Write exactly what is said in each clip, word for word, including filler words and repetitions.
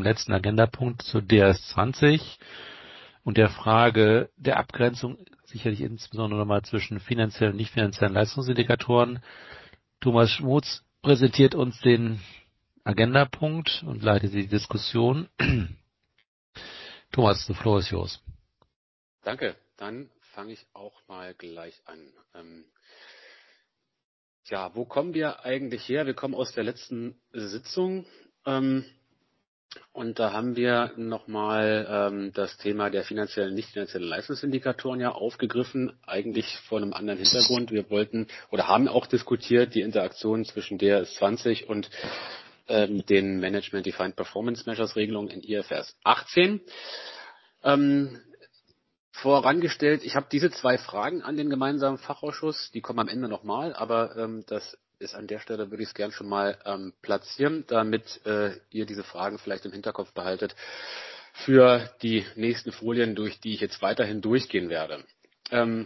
unserem letzten Agendapunkt zu D R S zwanzig und der Frage der Abgrenzung, sicherlich insbesondere nochmal zwischen finanziellen und nicht finanziellen Leistungsindikatoren. Thomas Schmutz präsentiert uns den Agendapunkt und leitet die Diskussion. Thomas, the floor is yours. Danke, dann fange ich auch mal gleich an. Ähm, ja, wo kommen wir eigentlich her? Wir kommen aus der letzten Sitzung ähm, und da haben wir nochmal ähm, das Thema der finanziellen und nicht finanziellen Leistungsindikatoren ja aufgegriffen, eigentlich vor einem anderen Hintergrund. Wir wollten oder haben auch diskutiert die Interaktion zwischen D R S zwanzig und ähm, den Management Defined Performance Measures Regelungen in I F R S achtzehn. Ähm, Vorangestellt, ich habe diese zwei Fragen an den gemeinsamen Fachausschuss, die kommen am Ende nochmal, aber ähm, das ist an der Stelle, würde ich es gern schon mal ähm, platzieren, damit äh, ihr diese Fragen vielleicht im Hinterkopf behaltet für die nächsten Folien, durch die ich jetzt weiterhin durchgehen werde. Ähm,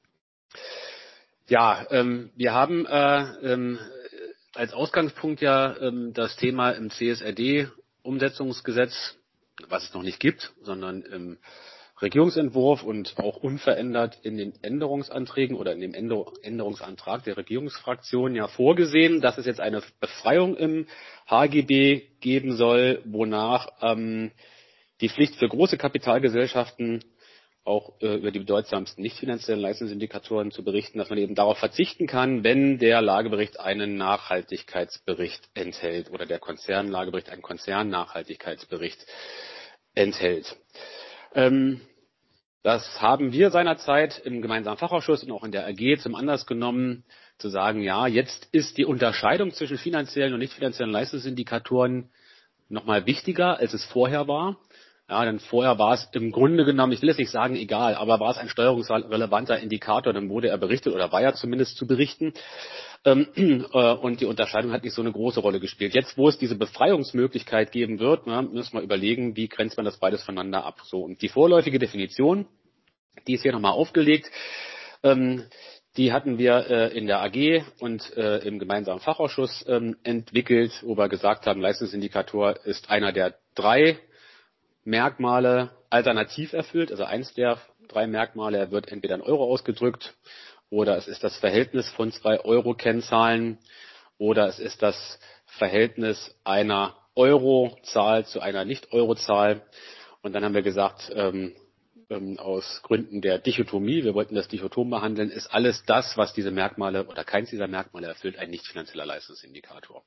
ja, ähm, wir haben äh, ähm, als Ausgangspunkt ja ähm, das Thema im C S R D-Umsetzungsgesetz, was es noch nicht gibt, sondern im Regierungsentwurf und auch unverändert in den Änderungsanträgen oder in dem Änderungsantrag der Regierungsfraktion ja vorgesehen, dass es jetzt eine Befreiung im H G B geben soll, wonach ähm, die Pflicht für große Kapitalgesellschaften auch äh, über die bedeutsamsten nicht finanziellen Leistungsindikatoren zu berichten, dass man eben darauf verzichten kann, wenn der Lagebericht einen Nachhaltigkeitsbericht enthält oder der Konzernlagebericht einen Konzernnachhaltigkeitsbericht enthält. Ähm, das haben wir seinerzeit im gemeinsamen Fachausschuss und auch in der A G zum Anlass genommen, zu sagen, ja, jetzt ist die Unterscheidung zwischen finanziellen und nicht finanziellen Leistungsindikatoren nochmal wichtiger, als es vorher war. Ja, denn vorher war es im Grunde genommen, ich will jetzt nicht sagen egal, aber war es ein steuerungsrelevanter Indikator, dann wurde er berichtet oder war ja zumindest zu berichten. Ähm, äh, und die Unterscheidung hat nicht so eine große Rolle gespielt. Jetzt, wo es diese Befreiungsmöglichkeit geben wird, na, müssen wir überlegen, wie grenzt man das beides voneinander ab. So, und die vorläufige Definition, die ist hier nochmal aufgelegt. Ähm, Die hatten wir äh, in der A G und äh, im gemeinsamen Fachausschuss ähm, entwickelt, wo wir gesagt haben, Leistungsindikator ist einer der drei Merkmale alternativ erfüllt. Also eins der drei Merkmale, er wird entweder in Euro ausgedrückt oder es ist das Verhältnis von zwei Euro-Kennzahlen oder es ist das Verhältnis einer Euro-Zahl zu einer Nicht-Euro-Zahl. Und dann haben wir gesagt, ähm, ähm, aus Gründen der Dichotomie, wir wollten das Dichotom behandeln, ist alles das, was diese Merkmale oder keins dieser Merkmale erfüllt, ein nicht finanzieller Leistungsindikator.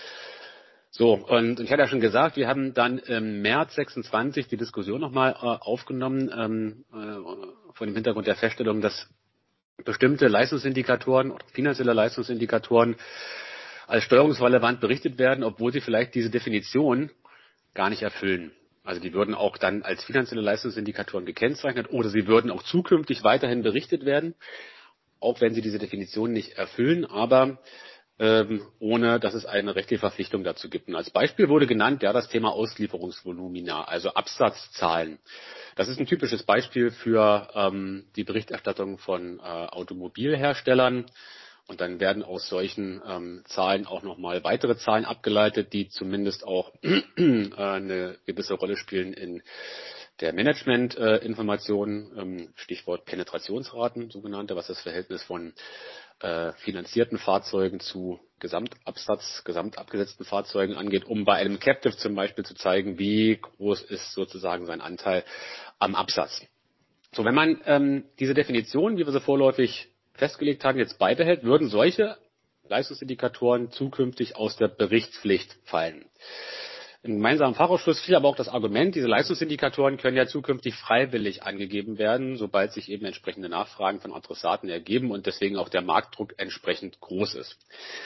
So, und ich hatte ja schon gesagt, wir haben dann im März sechsundzwanzig die Diskussion nochmal äh, aufgenommen, ähm, äh, vor dem Hintergrund der Feststellung, dass bestimmte Leistungsindikatoren oder finanzielle Leistungsindikatoren als steuerungsrelevant berichtet werden, obwohl sie vielleicht diese Definition gar nicht erfüllen. Also die würden auch dann als finanzielle Leistungsindikatoren gekennzeichnet oder sie würden auch zukünftig weiterhin berichtet werden, auch wenn sie diese Definition nicht erfüllen, aber ähm, ohne dass es eine rechtliche Verpflichtung dazu gibt. Und als Beispiel wurde genannt ja das Thema Auslieferungsvolumina, also Absatzzahlen. Das ist ein typisches Beispiel für ähm, die Berichterstattung von äh, Automobilherstellern. Und dann werden aus solchen ähm, Zahlen auch nochmal weitere Zahlen abgeleitet, die zumindest auch äh, eine gewisse Rolle spielen in der Managementinformation, äh, ähm, Stichwort Penetrationsraten, sogenannte, was das Verhältnis von äh, finanzierten Fahrzeugen zu Gesamtabsatz, gesamtabgesetzten Fahrzeugen angeht, um bei einem Captive zum Beispiel zu zeigen, wie groß ist sozusagen sein Anteil am Absatz. So, wenn man ähm, diese Definition, wie wir sie vorläufig festgelegt haben, jetzt beibehält, würden solche Leistungsindikatoren zukünftig aus der Berichtspflicht fallen. Im gemeinsamen Fachausschuss fiel aber auch das Argument, diese Leistungsindikatoren können ja zukünftig freiwillig angegeben werden, sobald sich eben entsprechende Nachfragen von Adressaten ergeben und deswegen auch der Marktdruck entsprechend groß ist.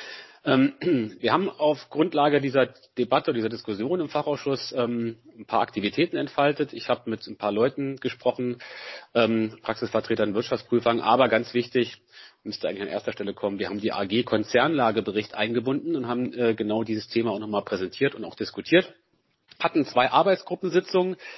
Wir haben auf Grundlage dieser Debatte, dieser Diskussion im Fachausschuss ähm, ein paar Aktivitäten entfaltet. Ich habe mit ein paar Leuten gesprochen, ähm, Praxisvertretern, Wirtschaftsprüfern, aber ganz wichtig, müsste eigentlich an erster Stelle kommen, wir haben die A G Konzernlagebericht eingebunden und haben äh, genau dieses Thema auch nochmal präsentiert und auch diskutiert. Hatten zwei Arbeitsgruppensitzungen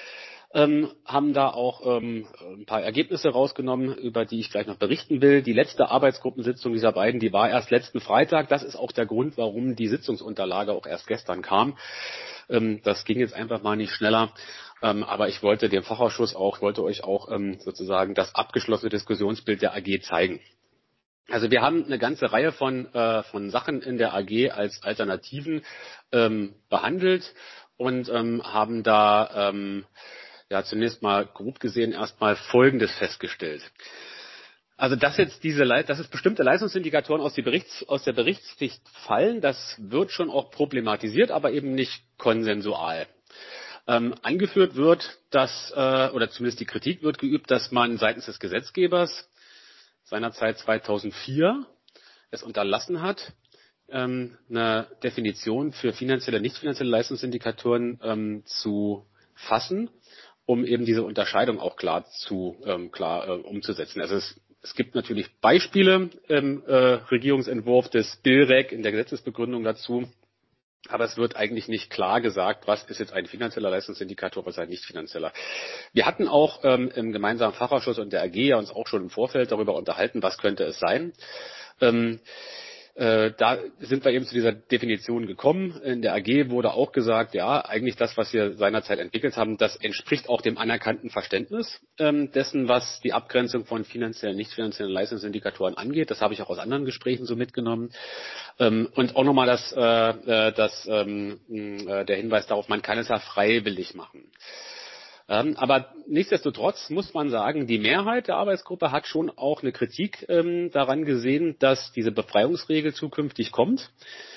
ähm, haben da auch ähm, ein paar Ergebnisse rausgenommen, über die ich gleich noch berichten will. Die letzte Arbeitsgruppensitzung dieser beiden, die war erst letzten Freitag. Das ist auch der Grund, warum die Sitzungsunterlage auch erst gestern kam. Ähm, das ging jetzt einfach mal nicht schneller. Ähm, aber ich wollte dem Fachausschuss auch, wollte euch auch ähm, sozusagen das abgeschlossene Diskussionsbild der A G zeigen. Also wir haben eine ganze Reihe von, äh, von Sachen in der A G als Alternativen ähm, behandelt und ähm, haben da ähm, ja zunächst mal grob gesehen erstmal Folgendes festgestellt. Also dass jetzt diese, dass es bestimmte Leistungsindikatoren aus, die Berichts, aus der Berichtspflicht fallen, das wird schon auch problematisiert, aber eben nicht konsensual. Ähm, angeführt wird, dass, äh, oder zumindest die Kritik wird geübt, dass man seitens des Gesetzgebers seinerzeit zweitausendvier es unterlassen hat, ähm, eine Definition für finanzielle, nicht finanzielle Leistungsindikatoren ähm, zu fassen, um eben diese Unterscheidung auch klar zu ähm, klar äh, umzusetzen. Also es, es gibt natürlich Beispiele im äh, Regierungsentwurf des B I R E C in der Gesetzesbegründung dazu, aber es wird eigentlich nicht klar gesagt, was ist jetzt ein finanzieller Leistungsindikator, was ist ein nicht finanzieller. Wir hatten auch ähm, im gemeinsamen Fachausschuss und der A G ja uns auch schon im Vorfeld darüber unterhalten, was könnte es sein. Ähm, äh, da sind wir eben zu dieser Definition gekommen. In der A G wurde auch gesagt, ja, eigentlich das, was wir seinerzeit entwickelt haben, das entspricht auch dem anerkannten Verständnis ähm, dessen, was die Abgrenzung von finanziellen, nicht finanziellen Leistungsindikatoren angeht. Das habe ich auch aus anderen Gesprächen so mitgenommen. Ähm, und auch nochmal das, äh, das, ähm, äh, der Hinweis darauf, man kann es ja freiwillig machen. Ähm, aber nichtsdestotrotz muss man sagen, die Mehrheit der Arbeitsgruppe hat schon auch eine Kritik ähm, daran gesehen, dass diese Befreiungsregel zukünftig kommt.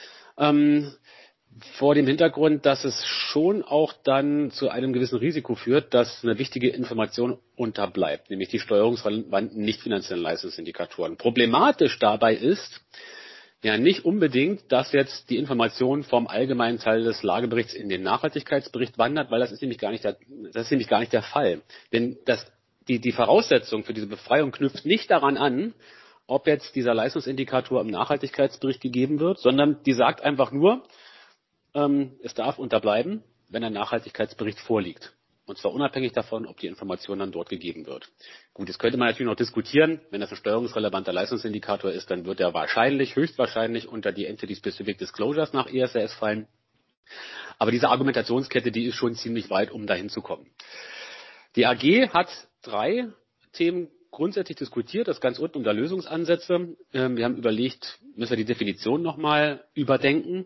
Ähm, vor dem Hintergrund, dass es schon auch dann zu einem gewissen Risiko führt, dass eine wichtige Information unterbleibt, nämlich die steuerungsrelevanten nicht finanziellen Leistungsindikatoren. Problematisch dabei ist, ja, nicht unbedingt, dass jetzt die Information vom allgemeinen Teil des Lageberichts in den Nachhaltigkeitsbericht wandert, weil das ist nämlich gar nicht der, das ist nämlich gar nicht der Fall. Denn das, die, die Voraussetzung für diese Befreiung knüpft nicht daran an, ob jetzt dieser Leistungsindikator im Nachhaltigkeitsbericht gegeben wird, sondern die sagt einfach nur, ähm, es darf unterbleiben, wenn ein Nachhaltigkeitsbericht vorliegt. Und zwar unabhängig davon, ob die Information dann dort gegeben wird. Gut, jetzt könnte man natürlich noch diskutieren, wenn das ein steuerungsrelevanter Leistungsindikator ist, dann wird er wahrscheinlich, höchstwahrscheinlich unter die Entity-Specific Disclosures nach E S R S fallen. Aber diese Argumentationskette, die ist schon ziemlich weit, um dahin zu kommen. Die A G hat drei Themen grundsätzlich diskutiert, das ganz unten unter Lösungsansätze. Wir haben überlegt, müssen wir die Definition nochmal überdenken.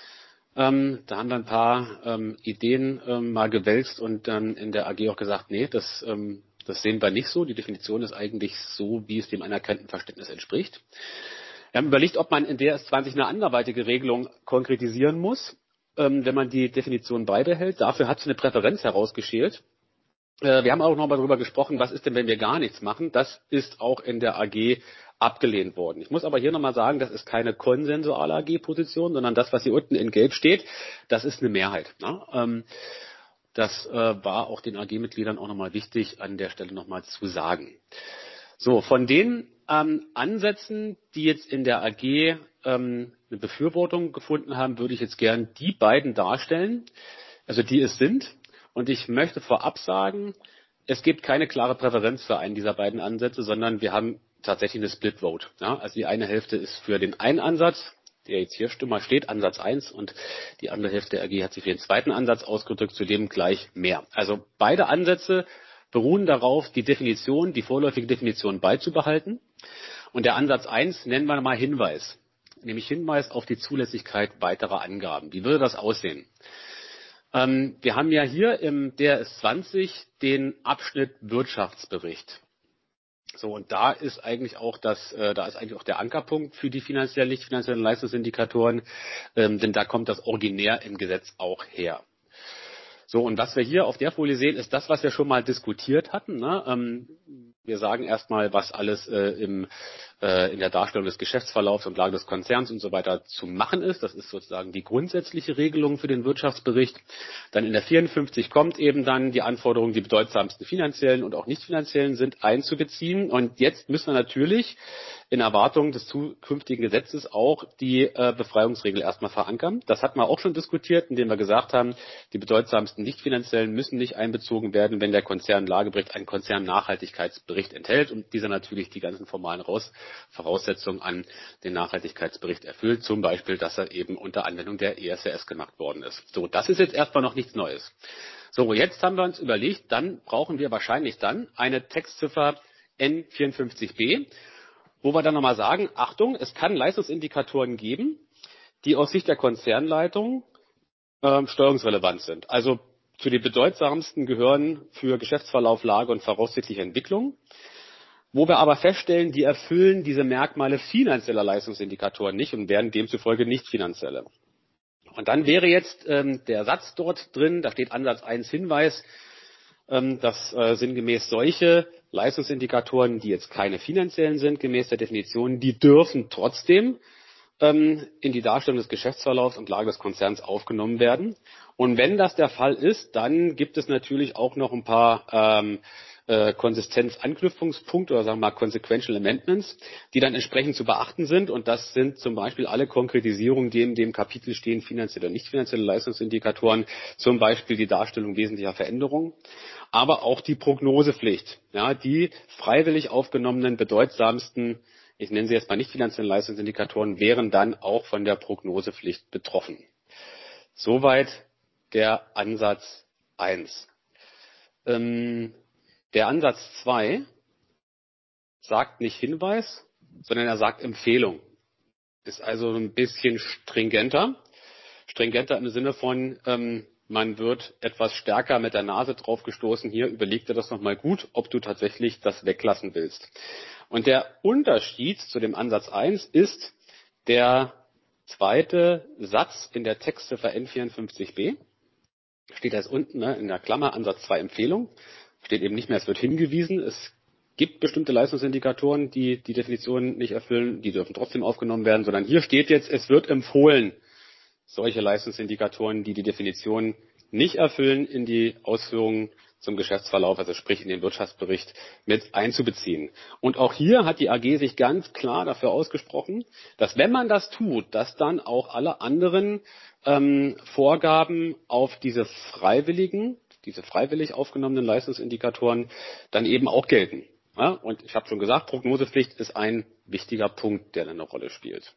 Ähm, da haben wir ein paar ähm, Ideen ähm, mal gewälzt und dann in der A G auch gesagt, nee, das, ähm, das sehen wir nicht so. Die Definition ist eigentlich so, wie es dem anerkannten Verständnis entspricht. Wir haben überlegt, ob man in der S zwanzig eine anderweitige Regelung konkretisieren muss, ähm, wenn man die Definition beibehält. Dafür hat es eine Präferenz herausgeschält. Äh, wir haben auch nochmal darüber gesprochen, was ist denn, wenn wir gar nichts machen. Das ist auch in der A G abgelehnt worden. Ich muss aber hier nochmal sagen, das ist keine konsensuale A G-Position, sondern das, was hier unten in Gelb steht, das ist eine Mehrheit. Ne? Ähm, das äh, war auch den A G-Mitgliedern auch nochmal wichtig, an der Stelle nochmal zu sagen. So, von den ähm, Ansätzen, die jetzt in der A G ähm, eine Befürwortung gefunden haben, würde ich jetzt gern die beiden darstellen, also die es sind. Und ich möchte vorab sagen, es gibt keine klare Präferenz für einen dieser beiden Ansätze, sondern wir haben tatsächlich eine Split Vote. Ja? Also die eine Hälfte ist für den einen Ansatz, der jetzt hier mal steht, Ansatz eins, und die andere Hälfte der A G hat sich für den zweiten Ansatz ausgedrückt, zudem gleich mehr. Also beide Ansätze beruhen darauf, die Definition, die vorläufige Definition beizubehalten. Und der Ansatz eins nennen wir mal Hinweis, nämlich Hinweis auf die Zulässigkeit weiterer Angaben. Wie würde das aussehen? Ähm, wir haben ja hier im D R S zwanzig den Abschnitt Wirtschaftsbericht. So, und da ist eigentlich auch das, äh, da ist eigentlich auch der Ankerpunkt für die finanziellen, nicht finanziellen Leistungsindikatoren, ähm, denn da kommt das originär im Gesetz auch her. So, und was wir hier auf der Folie sehen, ist das, was wir schon mal diskutiert hatten. Ne? Ähm, wir sagen erstmal, was alles äh, im in der Darstellung des Geschäftsverlaufs und Lage des Konzerns und so weiter zu machen ist. Das ist sozusagen die grundsätzliche Regelung für den Wirtschaftsbericht. Dann in der vierundfünfzig kommt eben dann die Anforderung, die bedeutsamsten finanziellen und auch nicht finanziellen sind, einzubeziehen. Und jetzt müssen wir natürlich in Erwartung des zukünftigen Gesetzes auch die äh, Befreiungsregel erstmal verankern. Das hatten wir auch schon diskutiert, indem wir gesagt haben, die bedeutsamsten nicht finanziellen müssen nicht einbezogen werden, wenn der Konzernlagebericht einen Konzernnachhaltigkeitsbericht enthält und dieser natürlich die ganzen formalen Raus Voraussetzungen an den Nachhaltigkeitsbericht erfüllt, zum Beispiel, dass er eben unter Anwendung der E S R S gemacht worden ist. So, das ist jetzt erstmal noch nichts Neues. So, jetzt haben wir uns überlegt, dann brauchen wir wahrscheinlich dann eine Textziffer N vierundfünfzig b, wo wir dann nochmal sagen, Achtung, es kann Leistungsindikatoren geben, die aus Sicht der Konzernleitung äh, steuerungsrelevant sind. Also zu den bedeutsamsten gehören für Geschäftsverlauf, Lage und voraussichtliche Entwicklung. Wo wir aber feststellen, die erfüllen diese Merkmale finanzieller Leistungsindikatoren nicht und werden demzufolge nicht finanzielle. Und dann wäre jetzt ähm, der Satz dort drin, da steht Ansatz eins Hinweis, ähm, dass äh, sinngemäß solche Leistungsindikatoren, die jetzt keine finanziellen sind, gemäß der Definition, die dürfen trotzdem ähm, in die Darstellung des Geschäftsverlaufs und Lage des Konzerns aufgenommen werden. Und wenn das der Fall ist, dann gibt es natürlich auch noch ein paar ähm, äh, Konsistenzanknüpfungspunkte oder sagen wir mal Consequential Amendments, die dann entsprechend zu beachten sind. Und das sind zum Beispiel alle Konkretisierungen, die in dem Kapitel stehen, finanzielle und nicht finanzielle Leistungsindikatoren, zum Beispiel die Darstellung wesentlicher Veränderungen, aber auch die Prognosepflicht, ja, die freiwillig aufgenommenen bedeutsamsten, ich nenne sie jetzt mal nicht finanzielle Leistungsindikatoren, wären dann auch von der Prognosepflicht betroffen. Soweit der Ansatz eins. Ähm, der Ansatz zwei sagt nicht Hinweis, sondern er sagt Empfehlung. Ist also ein bisschen stringenter. Stringenter im Sinne von, ähm, man wird etwas stärker mit der Nase drauf gestoßen. Hier, überleg dir das nochmal gut, ob du tatsächlich das weglassen willst. Und der Unterschied zu dem Ansatz eins ist der zweite Satz in der Textziffer N vierundfünfzig b. Steht erst unten, ne, in der Klammer Ansatz zwei Empfehlung. Steht eben nicht mehr, es wird hingewiesen. Es gibt bestimmte Leistungsindikatoren, die die Definition nicht erfüllen. Die dürfen trotzdem aufgenommen werden, sondern hier steht jetzt, es wird empfohlen, solche Leistungsindikatoren, die die Definition nicht erfüllen, in die Ausführungen zum Geschäftsverlauf, also sprich in den Wirtschaftsbericht, mit einzubeziehen. Und auch hier hat die A G sich ganz klar dafür ausgesprochen, dass wenn man das tut, dass dann auch alle anderen ähm, Vorgaben auf diese freiwilligen, diese freiwillig aufgenommenen Leistungsindikatoren dann eben auch gelten. Ja, und ich habe schon gesagt, Prognosepflicht ist ein wichtiger Punkt, der dann eine Rolle spielt.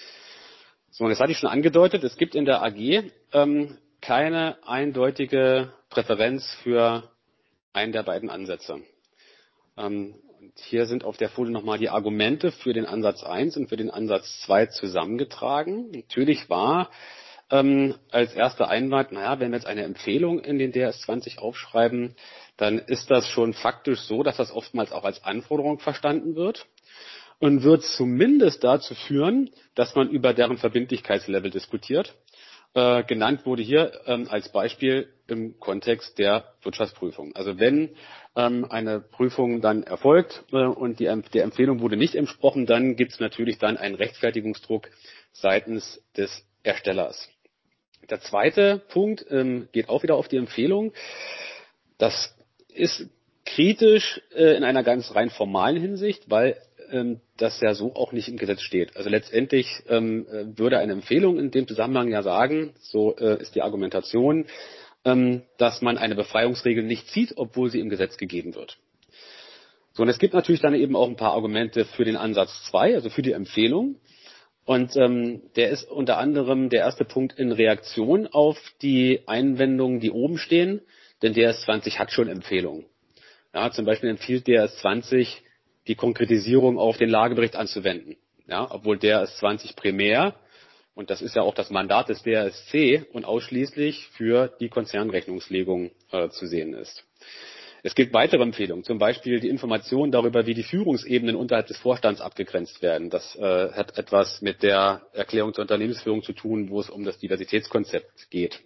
So, und das hatte ich schon angedeutet, es gibt in der A G ähm, keine eindeutige Präferenz für einen der beiden Ansätze. Ähm, und hier sind auf der Folie nochmal die Argumente für den Ansatz eins und für den Ansatz zwei zusammengetragen. Natürlich war ähm, als erster Einwand, naja, wenn wir jetzt eine Empfehlung in den D R S zwanzig aufschreiben, dann ist das schon faktisch so, dass das oftmals auch als Anforderung verstanden wird und wird zumindest dazu führen, dass man über deren Verbindlichkeitslevel diskutiert. Äh, genannt wurde hier ähm, als Beispiel im Kontext der Wirtschaftsprüfung. Also wenn ähm, eine Prüfung dann erfolgt äh, und die, der Empfehlung wurde nicht entsprochen, dann gibt es natürlich dann einen Rechtfertigungsdruck seitens des Erstellers. Der zweite Punkt ähm, geht auch wieder auf die Empfehlung. Das ist kritisch äh, in einer ganz rein formalen Hinsicht, weil ähm, das ja so auch nicht im Gesetz steht. Also letztendlich ähm, würde eine Empfehlung in dem Zusammenhang ja sagen, so äh, ist die Argumentation, ähm, dass man eine Befreiungsregel nicht zieht, obwohl sie im Gesetz gegeben wird. So, und es gibt natürlich dann eben auch ein paar Argumente für den Ansatz zwei, also für die Empfehlung. Und ähm, der ist unter anderem der erste Punkt in Reaktion auf die Einwendungen, die oben stehen, denn D R S zwanzig hat schon Empfehlungen. Ja, zum Beispiel empfiehlt D R S zwanzig, die Konkretisierung auf den Lagebericht anzuwenden. Ja, obwohl D R S zwanzig primär, und das ist ja auch das Mandat des D R S C, und ausschließlich für die Konzernrechnungslegung äh, zu sehen ist. Es gibt weitere Empfehlungen, zum Beispiel die Information darüber, wie die Führungsebenen unterhalb des Vorstands abgegrenzt werden. Das äh, hat etwas mit der Erklärung zur Unternehmensführung zu tun, wo es um das Diversitätskonzept geht.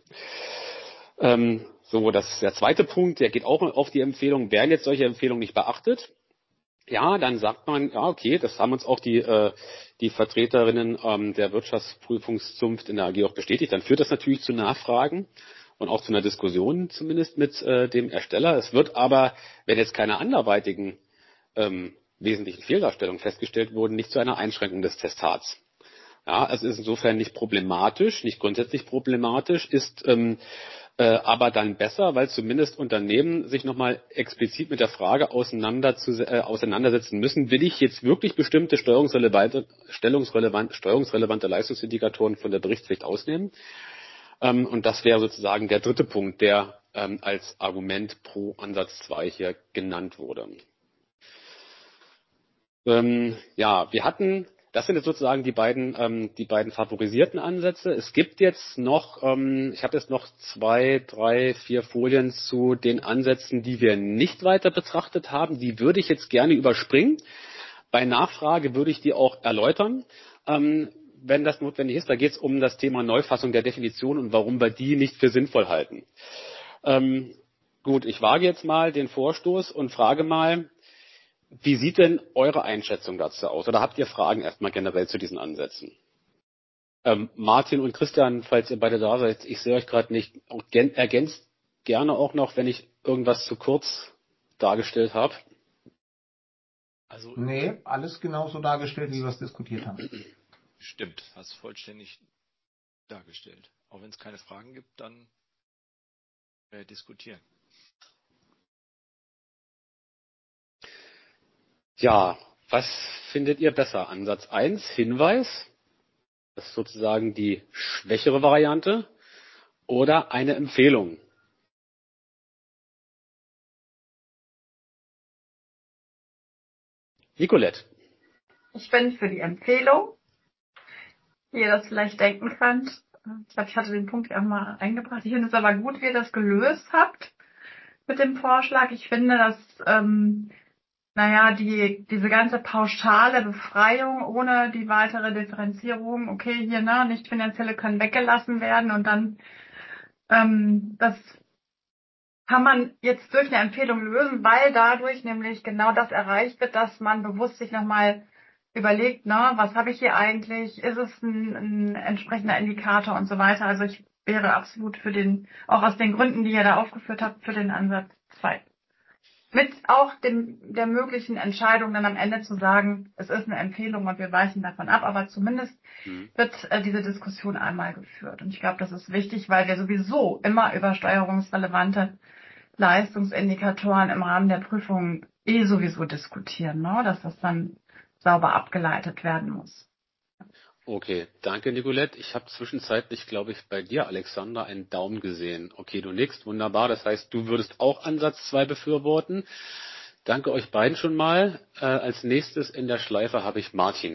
Ähm, so, das ist der zweite Punkt, der geht auch auf die Empfehlung. Werden jetzt solche Empfehlungen nicht beachtet, Ja, dann sagt man, ja, okay, das haben uns auch die, äh, die Vertreterinnen ähm, der Wirtschaftsprüfungszunft in der A G auch bestätigt. Dann führt das natürlich zu Nachfragen und auch zu einer Diskussion zumindest mit äh, dem Ersteller. Es wird aber, wenn jetzt keine anderweitigen ähm, wesentlichen Fehldarstellungen festgestellt wurden, nicht zu einer Einschränkung des Testats. Ja, es ist insofern nicht problematisch, nicht grundsätzlich problematisch, ist ähm, äh, aber dann besser, weil zumindest Unternehmen sich nochmal explizit mit der Frage auseinander zu, äh, auseinandersetzen müssen, will ich jetzt wirklich bestimmte steuerungsrelevante, stellungsrelevant, steuerungsrelevante Leistungsindikatoren von der Berichtspflicht ausnehmen? Ähm, und das wäre sozusagen der dritte Punkt, der ähm, als Argument pro Ansatz zwei hier genannt wurde. Ähm, ja, wir hatten, das sind jetzt sozusagen die beiden, ähm, die beiden favorisierten Ansätze. Es gibt jetzt noch, ähm, ich habe jetzt noch zwei, drei, vier Folien zu den Ansätzen, die wir nicht weiter betrachtet haben. Die würde ich jetzt gerne überspringen. Bei Nachfrage würde ich die auch erläutern, ähm, wenn das notwendig ist. Da geht es um das Thema Neufassung der Definition und warum wir die nicht für sinnvoll halten. Ähm, gut, ich wage jetzt mal den Vorstoß und frage mal, wie sieht denn eure Einschätzung dazu aus? Oder habt ihr Fragen erstmal generell zu diesen Ansätzen? Ähm, Martin und Christian, falls ihr beide da seid, ich sehe euch gerade nicht. Ergänzt gerne auch noch, wenn ich irgendwas zu kurz dargestellt habe. Also Nee, alles genauso dargestellt, wie wir es diskutiert haben. stimmt, hast vollständig dargestellt. Auch wenn es keine Fragen gibt, dann äh, diskutieren. Ja, was findet ihr besser? Ansatz eins, Hinweis, das ist sozusagen die schwächere Variante, oder eine Empfehlung? Nicolette. Ich bin für die Empfehlung, wie ihr das vielleicht denken könnt. Ich glaube, ich hatte den Punkt ja auch mal eingebracht. Ich finde es aber gut, wie ihr das gelöst habt mit dem Vorschlag. Ich finde, dass, ähm, naja, die, diese ganze pauschale Befreiung ohne die weitere Differenzierung, okay, hier, ne, nicht finanzielle können weggelassen werden und dann, ähm, das kann man jetzt durch eine Empfehlung lösen, weil dadurch nämlich genau das erreicht wird, dass man bewusst sich nochmal überlegt, ne, was habe ich hier eigentlich, ist es ein, ein entsprechender Indikator und so weiter. Also ich wäre absolut für den, auch aus den Gründen, die ihr da aufgeführt habt, für den Ansatz zwei. Mit auch dem, der möglichen Entscheidung dann am Ende zu sagen, es ist eine Empfehlung und wir weichen davon ab, aber zumindest Hm. wird äh, diese Diskussion einmal geführt. Und ich glaube, das ist wichtig, weil wir sowieso immer über steuerungsrelevante Leistungsindikatoren im Rahmen der Prüfung eh sowieso diskutieren, ne? Dass das dann sauber abgeleitet werden muss. Okay, danke Nicolette. Ich habe zwischenzeitlich, glaube ich, bei dir, Alexander, einen Daumen gesehen. Okay, du nickst, wunderbar. Das heißt, du würdest auch Ansatz zwei befürworten. Danke euch beiden schon mal. Äh, als nächstes in der Schleife habe ich Martin.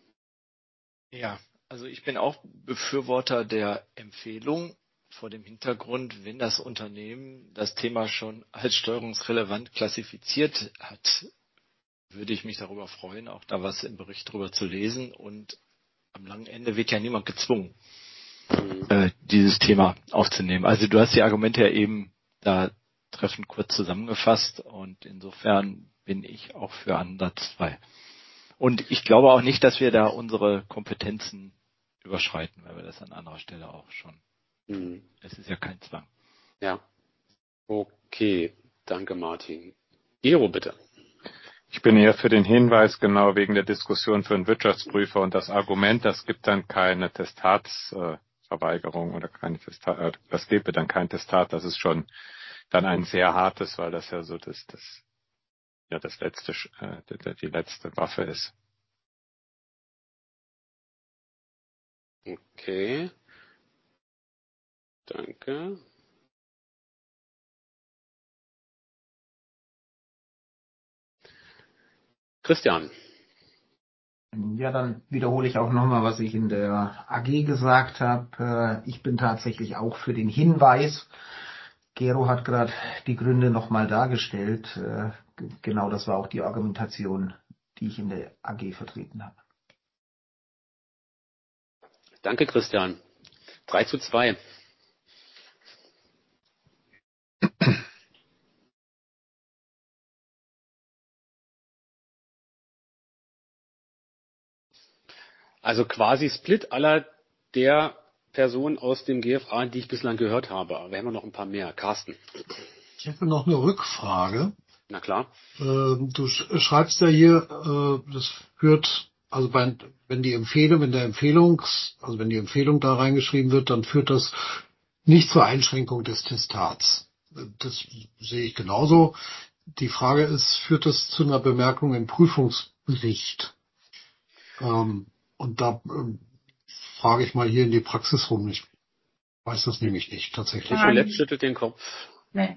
Ja, also ich bin auch Befürworter der Empfehlung vor dem Hintergrund, wenn das Unternehmen das Thema schon als steuerungsrelevant klassifiziert hat, würde ich mich darüber freuen, auch da was im Bericht drüber zu lesen. Und am langen Ende wird ja niemand gezwungen, Mhm. äh, dieses Thema aufzunehmen. Also du hast die Argumente ja eben da treffend kurz zusammengefasst und insofern bin ich auch für Ansatz zwei. Und ich glaube auch nicht, dass wir da unsere Kompetenzen überschreiten, weil wir das an anderer Stelle auch schon. Mhm. Es ist ja kein Zwang. Ja. Okay, danke Martin. Gero, bitte. Ich bin eher für den Hinweis, genau wegen der Diskussion für einen Wirtschaftsprüfer und das Argument, das gibt dann keine Testatsverweigerung oder keine Testat, äh, das gäbe dann kein Testat, das ist schon dann ein sehr hartes, weil das ja so das, das ja das letzte, äh, die, die letzte Waffe ist. Okay. Danke. Christian. Ja, dann wiederhole ich auch nochmal, was ich in der A G gesagt habe. Ich bin tatsächlich auch für den Hinweis. Gero hat gerade die Gründe nochmal dargestellt. Genau das war auch die Argumentation, die ich in der A G vertreten habe. Danke, Christian. drei zu zwei. Also quasi Split aller der Personen aus dem G F A, die ich bislang gehört habe. Aber wir haben ja noch ein paar mehr. Carsten. Ich habe noch eine Rückfrage. Na klar. Ähm, du sch- schreibst ja hier, äh, das führt, also bei, wenn die Empfehlung, wenn der Empfehlungs, also wenn die Empfehlung da reingeschrieben wird, dann führt das nicht zur Einschränkung des Testats. Das sehe ich genauso. Die Frage ist, führt das zu einer Bemerkung im Prüfungsbericht? Ähm, und da ähm, frage ich mal hier in die Praxis rum. Ich weiß das nämlich nicht tatsächlich. Nicolette schüttelt den Kopf. Nee.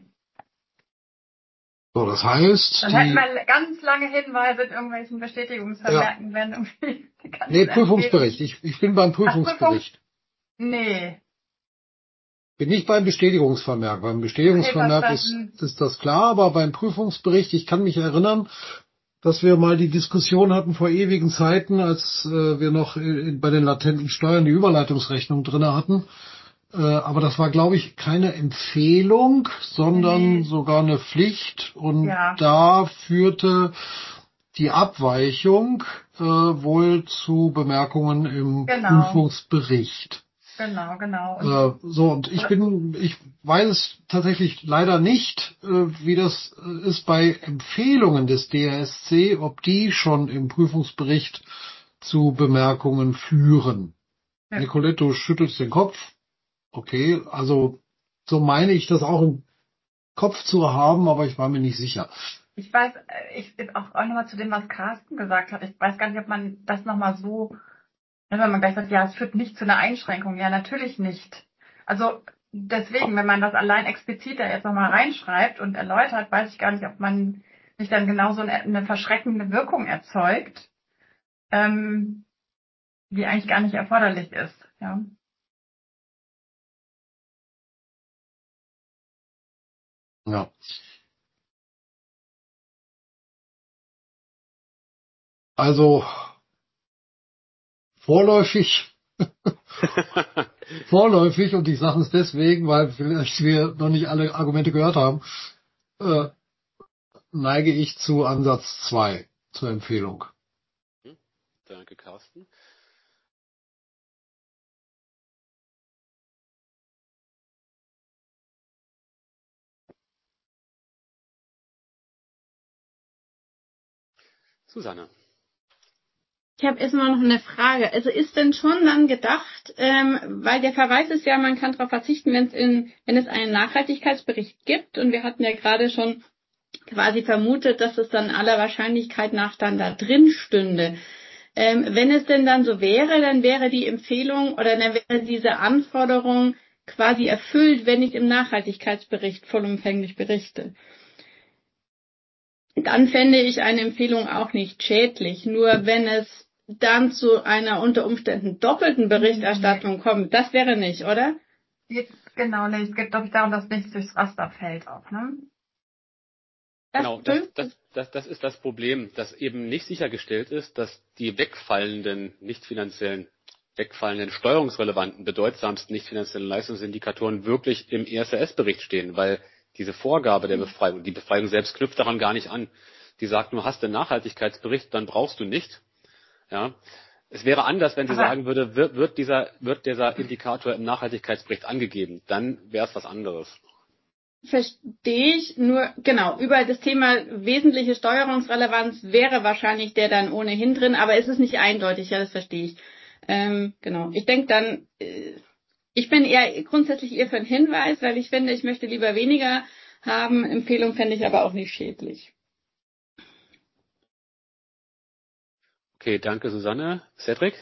So, das heißt, Dann die, hätten wir ganz lange Hinweise in irgendwelchen Bestätigungsvermerken, wenn irgendwie die ganzen nee, Prüfungsbericht. Ich, ich bin beim Prüfungsbericht. Nee. Bin nicht beim Bestätigungsvermerk. Beim Bestätigungsvermerk Okay, ist, verstanden. ist das klar, aber beim Prüfungsbericht, ich kann mich erinnern, dass wir mal die Diskussion hatten vor ewigen Zeiten, als äh, wir noch in, bei den latenten Steuern die Überleitungsrechnung drinne hatten. Äh, aber das war, glaube ich, keine Empfehlung, sondern Nee. sogar eine Pflicht. Und Ja. da führte die Abweichung äh, wohl zu Bemerkungen im Genau. Prüfungsbericht. Genau, genau. Und Äh, so, und ich bin, ich weiß es tatsächlich leider nicht, äh, wie das äh, ist bei Empfehlungen des D R S C, ob die schon im Prüfungsbericht zu Bemerkungen führen. Ja. Nicolette, du schüttelst den Kopf. Okay, also so meine ich das auch im Kopf zu haben, aber ich war mir nicht sicher. Ich weiß, äh, ich auch, auch nochmal zu dem, was Carsten gesagt hat. Ich weiß gar nicht, ob man das nochmal so, wenn man gleich sagt, ja, es führt nicht zu einer Einschränkung. Ja, natürlich nicht. Also deswegen, wenn man das allein explizit da jetzt nochmal reinschreibt und erläutert, weiß ich gar nicht, ob man nicht dann genauso eine, eine verschreckende Wirkung erzeugt, ähm, die eigentlich gar nicht erforderlich ist. Ja. Ja. Also vorläufig, vorläufig, und ich sage es deswegen, weil vielleicht wir noch nicht alle Argumente gehört haben, äh, neige ich zu Ansatz zwei zur Empfehlung. Danke, Carsten. Susanne. Ich habe erstmal noch eine Frage. Also ist denn schon dann gedacht, ähm, weil der Verweis ist ja, man kann darauf verzichten, wenn es in, wenn es einen Nachhaltigkeitsbericht gibt, und wir hatten ja gerade schon quasi vermutet, dass es dann aller Wahrscheinlichkeit nach dann da drin stünde. Ähm, wenn es denn dann so wäre, dann wäre die Empfehlung oder dann wäre diese Anforderung quasi erfüllt, wenn ich im Nachhaltigkeitsbericht vollumfänglich berichte. Dann fände ich eine Empfehlung auch nicht schädlich. Nur wenn es dann zu einer unter Umständen doppelten Berichterstattung kommt, das wäre nicht, oder? Jetzt, genau, nee, es geht, glaube ich, darum, dass nichts durchs Raster fällt auch, ne? Das Genau, das, das, das, das ist das Problem, dass eben nicht sichergestellt ist, dass die wegfallenden, nicht finanziellen, wegfallenden, steuerungsrelevanten, bedeutsamsten nicht finanziellen Leistungsindikatoren wirklich im E S R S-Bericht stehen, weil diese Vorgabe der Befreiung, die Befreiung selbst knüpft daran gar nicht an. Die sagt nur, hast du einen Nachhaltigkeitsbericht, dann brauchst du nicht. Ja. Es wäre anders, wenn sie Aber sagen würde, wird, wird dieser, wird dieser Indikator im Nachhaltigkeitsbericht angegeben. Dann wäre es was anderes. verstehe ich, nur genau, über das Thema wesentliche Steuerungsrelevanz wäre wahrscheinlich der dann ohnehin drin, aber es ist nicht eindeutig, ja, das verstehe ich. Ähm, genau, ich denke dann, äh, ich bin eher grundsätzlich eher für einen Hinweis, weil ich finde, ich möchte lieber weniger haben. Empfehlung fände ich aber auch nicht schädlich. Okay, danke Susanne. Cedric?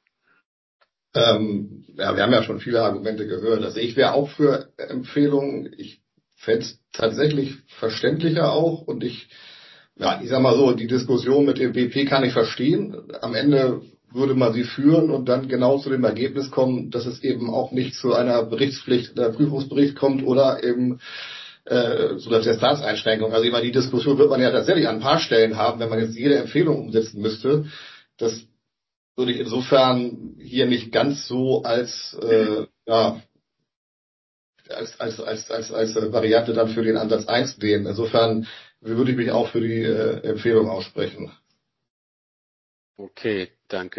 Ähm, ja, wir haben ja schon viele Argumente gehört. Also ich wäre auch für Empfehlungen. Ich fände es tatsächlich verständlicher auch. Und ich, ja, ich sag mal so, die Diskussion mit dem B P kann ich verstehen. Am Ende würde man sie führen und dann genau zu dem Ergebnis kommen, dass es eben auch nicht zu einer Berichtspflicht, einer Prüfungsbericht kommt oder eben äh, zu einer Testatseinschränkung. Also ich meine, die Diskussion wird man ja tatsächlich an ein paar Stellen haben, wenn man jetzt jede Empfehlung umsetzen müsste. Das würde ich insofern hier nicht ganz so als äh, ja als als als als als Variante dann für den Ansatz eins nehmen. Insofern würde ich mich auch für die äh, Empfehlung aussprechen. Okay, danke.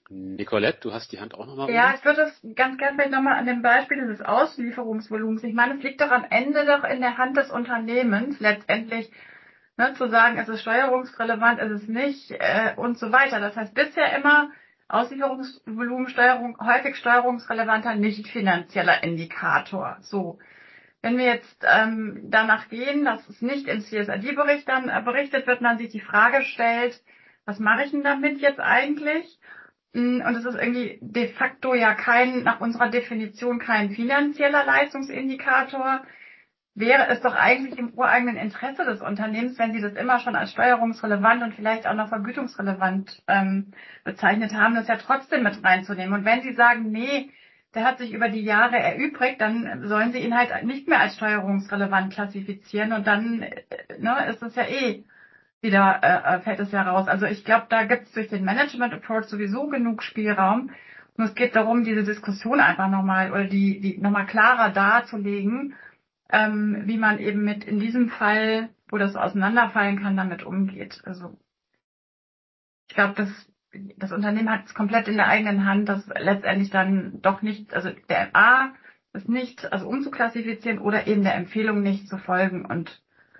Nicolette, du hast die Hand auch nochmal. Ja, ich würde es ganz gerne vielleicht nochmal an dem Beispiel dieses Auslieferungsvolumens. Ich meine, es liegt doch am Ende doch in der Hand des Unternehmens, letztendlich ne, zu sagen, es ist steuerungsrelevant, es ist nicht äh, und so weiter. Das heißt bisher immer Auslieferungsvolumen, Steuerung, häufig steuerungsrelevanter, nicht finanzieller Indikator. So. Wenn wir jetzt ähm, danach gehen, dass es nicht im C S R D-Bericht dann äh, berichtet wird, man sich die Frage stellt, was mache ich denn damit jetzt eigentlich? Und es ist irgendwie de facto ja kein, nach unserer Definition kein finanzieller Leistungsindikator. Wäre es doch eigentlich im ureigenen Interesse des Unternehmens, wenn sie das immer schon als steuerungsrelevant und vielleicht auch noch vergütungsrelevant ähm, bezeichnet haben, das ja trotzdem mit reinzunehmen. Und wenn sie sagen, nee, der hat sich über die Jahre erübrigt, dann sollen sie ihn halt nicht mehr als steuerungsrelevant klassifizieren und dann ne, ist es ja eh wieder äh, fällt es ja raus. Also ich glaube, da gibt es durch den Management Approach sowieso genug Spielraum. Und es geht darum, diese Diskussion einfach nochmal oder die, die nochmal klarer darzulegen, ähm, wie man eben mit in diesem Fall, wo das auseinanderfallen kann, damit umgeht. Also ich glaube, das, das Unternehmen hat es komplett in der eigenen Hand, das letztendlich dann doch nicht, also der M A ist nicht, also umzuklassifizieren oder eben der Empfehlung nicht zu folgen und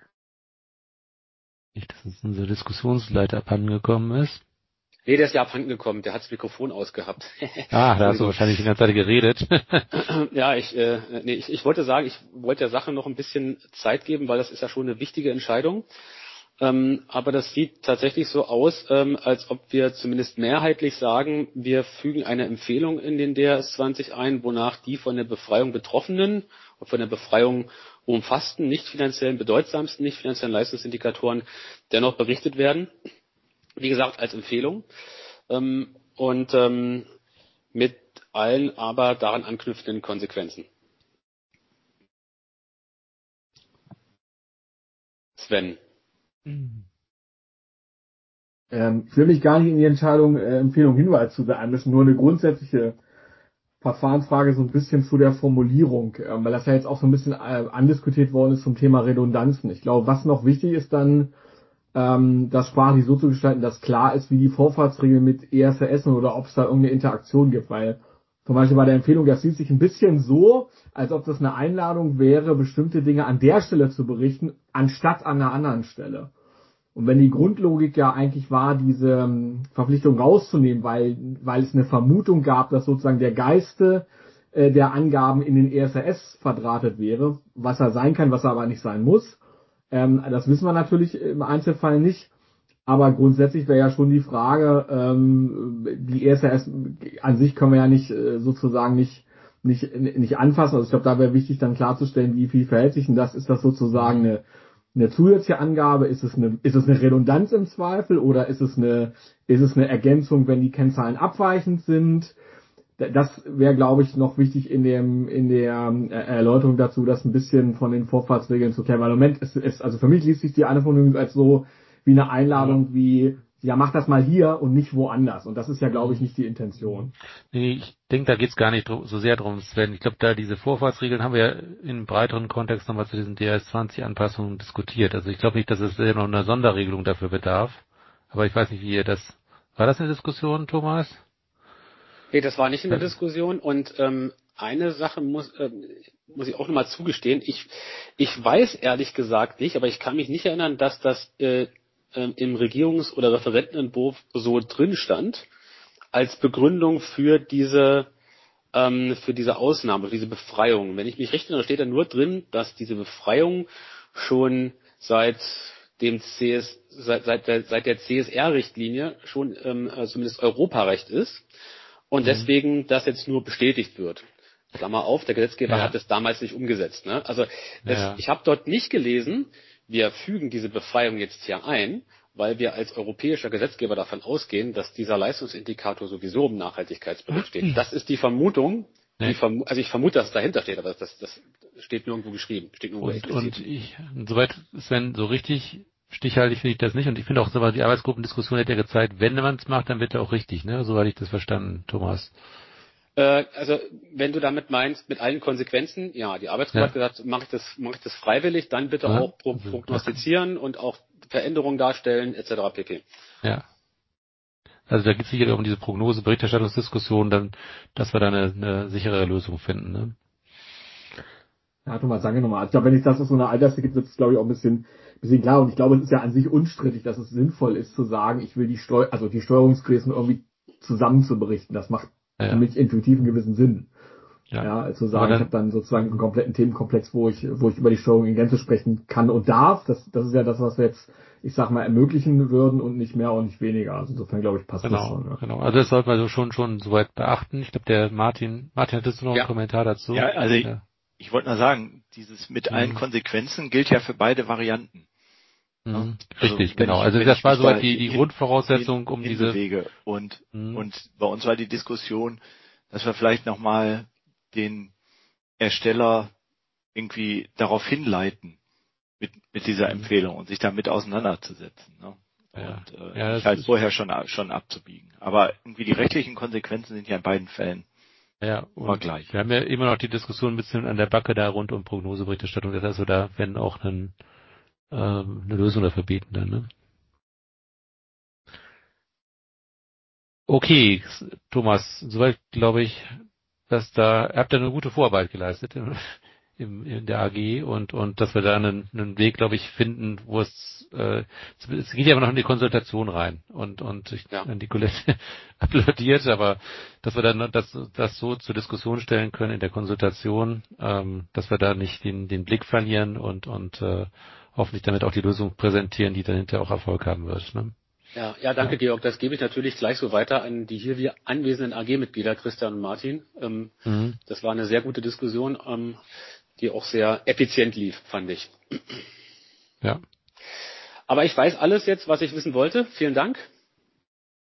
Nicht, dass uns unser Diskussionsleiter abhandengekommen ist. Nee, der ist ja abhandengekommen, der hat das Mikrofon ausgehabt. Ah, da hast du wahrscheinlich die ganze Zeit geredet. Ja, ich, äh, nee, ich, ich wollte sagen, ich wollte der Sache noch ein bisschen Zeit geben, weil das ist ja schon eine wichtige Entscheidung. Ähm, aber das sieht tatsächlich so aus, ähm, als ob wir zumindest mehrheitlich sagen, wir fügen eine Empfehlung in den D R S zwanzig ein, wonach die von der Befreiung Betroffenen und von der Befreiung umfassten, nicht finanziellen, bedeutsamsten nicht finanziellen Leistungsindikatoren dennoch berichtet werden. Wie gesagt, als Empfehlung. Ähm, und ähm, mit allen aber daran anknüpfenden Konsequenzen. Sven. Ähm, ich will mich gar nicht in die Entscheidung äh, Empfehlung Hinweis zu beeinflussen, nur eine grundsätzliche Verfahrensfrage so ein bisschen zu der Formulierung, ähm, weil das ja jetzt auch so ein bisschen äh, andiskutiert worden ist zum Thema Redundanzen. Ich glaube, was noch wichtig ist dann, ähm, das sprachlich so zu gestalten, dass klar ist, wie die Vorfahrtsregeln mit E S R S sind oder ob es da irgendeine Interaktion gibt, weil zum Beispiel bei der Empfehlung, das sieht sich ein bisschen so, als ob das eine Einladung wäre, bestimmte Dinge an der Stelle zu berichten, anstatt an einer anderen Stelle. Und wenn die Grundlogik ja eigentlich war, diese ähm, Verpflichtung rauszunehmen, weil, weil es eine Vermutung gab, dass sozusagen der Geiste äh, der Angaben in den E S R S verdrahtet wäre, was er sein kann, was er aber nicht sein muss, ähm, das wissen wir natürlich im Einzelfall nicht. Aber grundsätzlich wäre ja schon die Frage, ähm, die E S R S an sich können wir ja nicht äh, sozusagen nicht nicht nicht anfassen. Also ich glaube, da wäre wichtig dann klarzustellen, wie viel verhält sich denn das? Ist das sozusagen eine eine zusätzliche Angabe? Ist es eine ist es eine Redundanz im Zweifel oder ist es eine ist es eine Ergänzung, wenn die Kennzahlen abweichend sind? Das wäre, glaube ich, noch wichtig in dem in der Erläuterung dazu, das ein bisschen von den Vorfahrtsregeln zu klären. Weil im Moment ist es, also für mich liest sich die Anforderung als so wie eine Einladung, ja. wie, ja, mach das mal hier und nicht woanders. Und das ist ja, glaube ich, nicht die Intention. Nee, ich denke, da geht's gar nicht so sehr drum, Sven. Ich glaube, da diese Vorfahrtsregeln haben wir ja in breiteren Kontext nochmal zu diesen D R S zwanzig Anpassungen diskutiert. Also ich glaube nicht, dass es noch eine Sonderregelung dafür bedarf. Aber ich weiß nicht, wie ihr das, war das eine Diskussion, Thomas? Nee, das war nicht in der Diskussion. Und ähm, eine Sache muss, ähm, muss ich auch nochmal zugestehen. Ich, ich weiß ehrlich gesagt nicht, aber ich kann mich nicht erinnern, dass das äh, im Regierungs- oder Referentenentwurf so drin stand, als Begründung für diese, ähm, für diese Ausnahme, für diese Befreiung. Wenn ich mich richtig erinnere, steht da nur drin, dass diese Befreiung schon seit dem C S, seit, seit der, seit der C S R-Richtlinie schon ähm, zumindest Europarecht ist und mhm. deswegen das jetzt nur bestätigt wird. Klammer auf, der Gesetzgeber ja. hat es damals nicht umgesetzt. Ne? Also das, ja. ich habe dort nicht gelesen, wir fügen diese Befreiung jetzt hier ein, weil wir als europäischer Gesetzgeber davon ausgehen, dass dieser Leistungsindikator sowieso im Nachhaltigkeitsbericht steht. Das ist die Vermutung. Die Vermu- also ich vermute, dass es dahinter steht, aber das, das steht nirgendwo geschrieben. Steht nirgendwo und, explizit. Und ich, soweit, Sven, so richtig stichhaltig finde ich das nicht. Und ich finde auch, so die Arbeitsgruppendiskussion hat ja gezeigt, wenn man es macht, dann wird er auch richtig. Ne? So hatte ich das verstanden, Thomas. Also wenn du damit meinst, mit allen Konsequenzen, ja, die Arbeitsgruppe ja. hat gesagt, mache ich das, mache ich das freiwillig, dann bitte ja. auch pro- prognostizieren und auch Veränderungen darstellen, et cetera pp. Ja. Also da geht es sicherlich um diese Prognose, Berichterstattungsdiskussion, dann, dass wir da eine, eine sichere Lösung finden. Ne? Ja, Thomas, danke nochmal. Ich glaube, wenn es das aus so einer Altersliste gibt, wird es, glaube ich, auch ein bisschen, bisschen klar. Und ich glaube, es ist ja an sich unstrittig, dass es sinnvoll ist zu sagen, ich will die Steu also die Steuerungsgrößen irgendwie zusammen zu berichten. Das macht Ja, für mich intuitiv einen gewissen Sinn. ja. Ja, zu Aber sagen, dann- ich habe dann sozusagen einen kompletten Themenkomplex, wo ich, wo ich über die Steuerung in Gänze sprechen kann und darf. Das, das ist ja das, was wir jetzt, ich sag mal, ermöglichen würden und nicht mehr und nicht weniger. Also insofern, glaube ich, passt das Genau, schon. Ja. genau. Also das sollte man so schon schon soweit beachten. Ich glaube, der Martin, Martin, hattest du noch Ja. einen Kommentar dazu? Ja, also ich, Ja. ich wollte nur sagen, dieses mit allen Mhm. Konsequenzen gilt ja für beide Varianten. Mhm. Also Richtig, wenn genau. ich- also wenn das ich war mich soweit da die, die hin- Grundvoraussetzung, um hin diese. bewege. Und, Mhm. und bei uns war die Diskussion, dass wir vielleicht nochmal den Ersteller irgendwie darauf hinleiten, mit, mit dieser Mhm. Empfehlung und sich damit auseinanderzusetzen. Ne? Ja. Und äh, Ja, nicht das halt ist- vorher schon, schon abzubiegen. Aber irgendwie die rechtlichen Konsequenzen sind ja in beiden Fällen Ja, immer und gleich. wir haben ja immer noch die Diskussion ein bisschen an der Backe da rund um Prognoseberichterstattung. Das heißt, wir da werden auch einen, ähm, eine Lösung dafür bieten dann, ne? Okay, Thomas, soweit glaube ich, dass da, ihr habt ja eine gute Vorarbeit geleistet im, im, in der A G und, und dass wir da einen, einen Weg, glaube ich, finden, wo es, äh, es geht ja immer noch in die Konsultation rein und, und ich, Ja. an die Colette applaudiert, aber dass wir dann das, das so zur Diskussion stellen können in der Konsultation, ähm, dass wir da nicht den, den Blick verlieren und, und äh, hoffentlich damit auch die Lösung präsentieren, die dann hinterher auch Erfolg haben wird. Ne? Ja, ja, danke, Georg. Das gebe ich natürlich gleich so weiter an die hier wir anwesenden A G-Mitglieder, Christian und Martin. Ähm, Mhm. Das war eine sehr gute Diskussion, ähm, die auch sehr effizient lief, fand ich. Ja. Aber ich weiß alles jetzt, was ich wissen wollte. Vielen Dank.